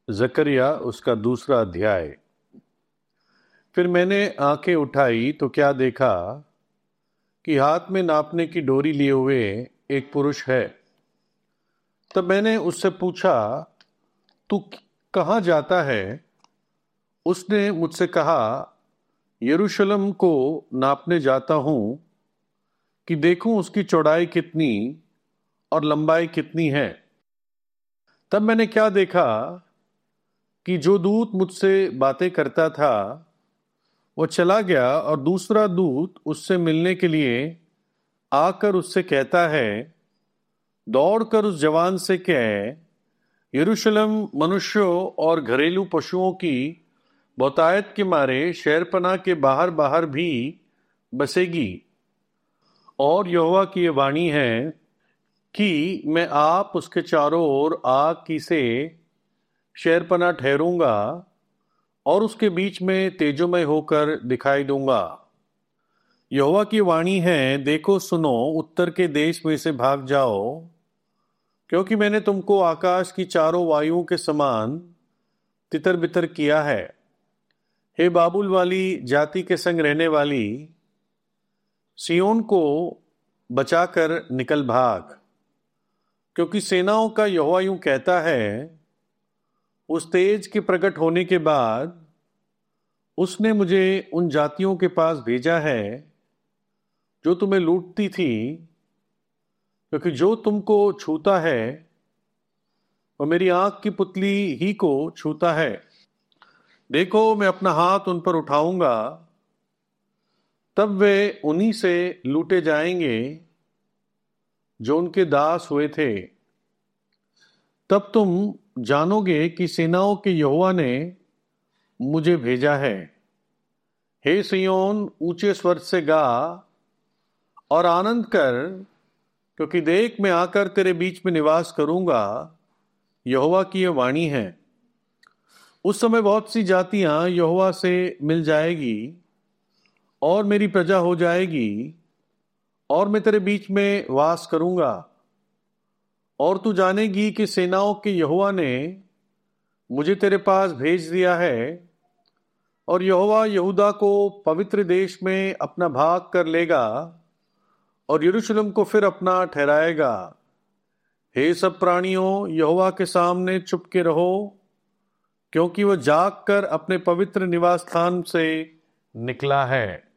जकरिया उसका दूसरा अध्याय। फिर मैंने आंखें उठाई तो क्या देखा कि हाथ में नापने की डोरी लिए हुए एक पुरुष है। तब मैंने उससे पूछा, तू कहाँ जाता है? उसने मुझसे कहा, यरूशलेम को नापने जाता हूं कि देखूं उसकी चौड़ाई कितनी और लंबाई कितनी है। तब मैंने क्या देखा कि जो दूत मुझसे बातें करता था वो चला गया और दूसरा दूत उससे मिलने के लिए आकर उससे कहता है, दौड़कर उस जवान से कह, यरूशलेम मनुष्यों और घरेलू पशुओं की बहुतायत के मारे शहरपनाह के बाहर बाहर भी बसेगी। और यहोवा की ये वाणी है कि मैं आप उसके चारों ओर आग की से शहरपनाह ठहरूंगा और उसके बीच में तेजोमय होकर दिखाई दूंगा। यहोवा की वाणी है, देखो सुनो, उत्तर के देश में से भाग जाओ, क्योंकि मैंने तुमको आकाश की चारों वायुओं के समान तितर बितर किया है। हे बाबुल वाली जाति के संग रहने वाली, सियोन को बचाकर निकल भाग, क्योंकि सेनाओं का यहोवा यूं कहता है, उस तेज के प्रकट होने के बाद उसने मुझे उन जातियों के पास भेजा है जो तुम्हें लूटती थी, क्योंकि जो तुमको छूता है वह मेरी आंख की पुतली ही को छूता है। देखो, मैं अपना हाथ उन पर उठाऊंगा, तब वे उन्हीं से लूटे जाएंगे जो उनके दास हुए थे। तब तुम जानोगे कि सेनाओं के यहोवा ने मुझे भेजा है। हे सियोन, ऊंचे स्वर से गा और आनंद कर, क्योंकि देख मैं आकर तेरे बीच में निवास करूंगा। यहोवा की यह वाणी है। उस समय बहुत सी जातियां यहोवा से मिल जाएगी और मेरी प्रजा हो जाएगी, और मैं तेरे बीच में वास करूंगा। और तू जानेगी कि सेनाओं के यहोवा ने मुझे तेरे पास भेज दिया है, और यहोवा यहूदा को पवित्र देश में अपना भाग कर लेगा और यरूशलेम को फिर अपना ठहराएगा। हे सब प्राणियों, यहोवा के सामने चुपके रहो, क्योंकि वह जाग कर अपने पवित्र निवास स्थान से निकला है।